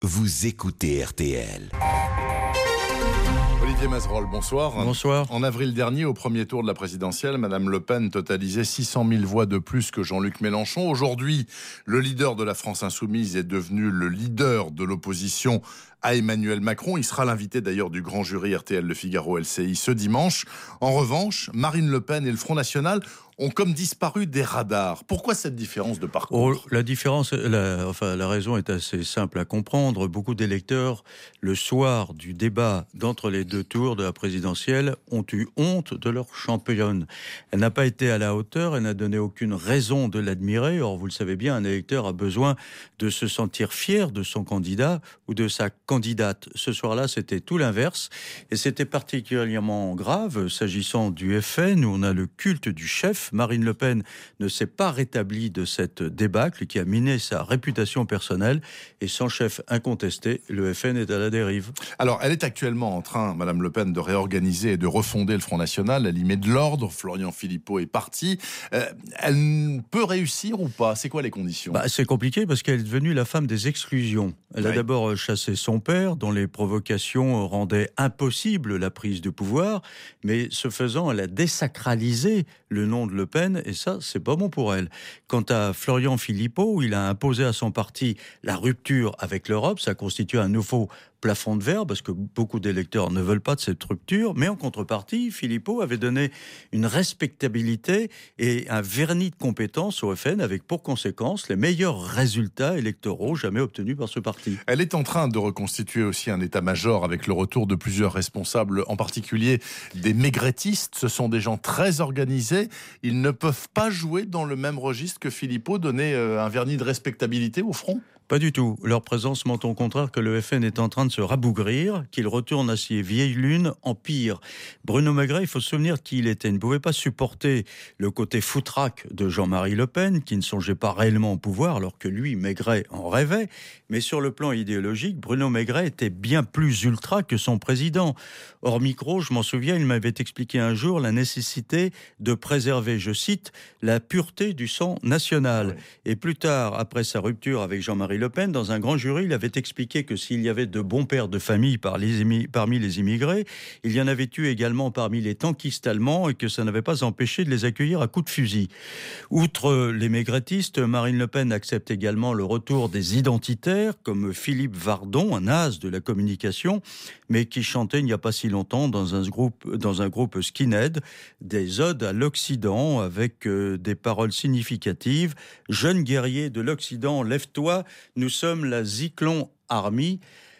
Vous écoutez RTL. Olivier Mazerolle, bonsoir. Bonsoir. En avril dernier, au premier tour de la présidentielle, Madame Le Pen totalisait 600 000 voix de plus que Jean-Luc Mélenchon. Aujourd'hui, le leader de la France Insoumise est devenu le leader de l'opposition à Emmanuel Macron. Il sera l'invité d'ailleurs du grand jury RTL Le Figaro LCI ce dimanche. En revanche, Marine Le Pen et le Front National ont comme disparu des radars. Pourquoi cette différence de parcours ? La différence, la raison est assez simple à comprendre. Beaucoup d'électeurs, le soir du débat d'entre les deux tours de la présidentielle, ont eu honte de leur championne. Elle n'a pas été à la hauteur, elle n'a donné aucune raison de l'admirer. Or, vous le savez bien, un électeur a besoin de se sentir fier de son candidat ou de sa candidate. Ce soir-là, c'était tout l'inverse. Et c'était particulièrement grave s'agissant du FN, où on a le culte du chef. Marine Le Pen ne s'est pas rétablie de cette débâcle qui a miné sa réputation personnelle. Et sans chef incontesté, le FN est à la dérive. Alors, elle est actuellement en train, Madame Le Pen, de réorganiser et de refonder le Front National. Elle y met de l'ordre. Florian Philippot est parti. Elle peut réussir ou pas ? C'est quoi les conditions ? C'est compliqué parce qu'elle est devenue la femme des exclusions. Elle a d'abord chassé son père, dont les provocations rendaient impossible la prise de pouvoir. Mais ce faisant, elle a désacralisé le nom de Le Pen, et ça, c'est pas bon pour elle. Quant à Florian Philippot, il a imposé à son parti la rupture avec l'Europe. Ça constitue un nouveau plafond de verre, parce que beaucoup d'électeurs ne veulent pas de cette rupture, mais en contrepartie, Philippot avait donné une respectabilité et un vernis de compétence au FN, avec pour conséquence les meilleurs résultats électoraux jamais obtenus par ce parti. Elle est en train de reconstituer aussi un état-major avec le retour de plusieurs responsables, en particulier des maigrettistes. Ce sont des gens très organisés. Ils ne peuvent pas jouer dans le même registre que Philippot, donner un vernis de respectabilité au front ? Pas du tout. Leur présence montre au contraire que le FN est en train de se rabougrir, qu'il retourne à ses vieilles lunes en pire. Bruno Maigret, il faut se souvenir qui il était. Il ne pouvait pas supporter le côté foutraque de Jean-Marie Le Pen, qui ne songeait pas réellement au pouvoir, alors que lui, Maigret, en rêvait. Mais sur le plan idéologique, Bruno Maigret était bien plus ultra que son président. Hors micro, je m'en souviens, il m'avait expliqué un jour la nécessité de préserver, je cite, la pureté du sang national. Oui. Et plus tard, après sa rupture avec Jean-Marie Le Pen, dans un grand jury, il avait expliqué que s'il y avait de bons pères de famille parmi les immigrés, il y en avait eu également parmi les tankistes allemands et que ça n'avait pas empêché de les accueillir à coups de fusil. Outre les maigrettistes, Marine Le Pen accepte également le retour des identitaires, comme Philippe Vardon, un as de la communication, mais qui chantait il n'y a pas si longtemps dans un groupe skinhead, des odes à l'Occident avec des paroles significatives. « Jeune guerrier de l'Occident, lève-toi, nous sommes la Zyklon Army ».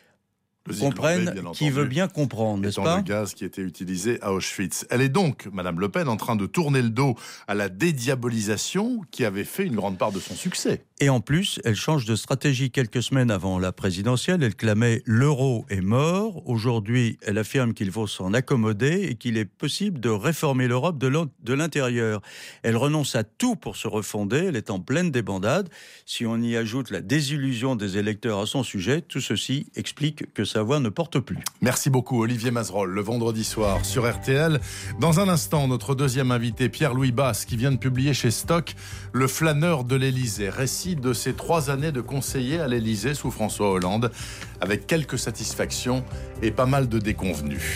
Comprenne qui veut bien comprendre, n'est-ce pas ? Le gaz qui était utilisé à Auschwitz. Elle est donc, Madame Le Pen, en train de tourner le dos à la dédiabolisation qui avait fait une grande part de son succès. Et en plus, elle change de stratégie quelques semaines avant la présidentielle. Elle clamait « l'euro est mort ». Aujourd'hui, elle affirme qu'il faut s'en accommoder et qu'il est possible de réformer l'Europe de l'intérieur. Elle renonce à tout pour se refonder. Elle est en pleine débandade. Si on y ajoute la désillusion des électeurs à son sujet, tout ceci explique que sa voix ne porte plus. Merci beaucoup Olivier Mazerolle, le vendredi soir sur RTL. Dans un instant, notre deuxième invité, Pierre-Louis Basse, qui vient de publier chez Stock Le flâneur de l'Élysée, récit de ses 3 années de conseiller à l'Élysée sous François Hollande, avec quelques satisfactions et pas mal de déconvenues.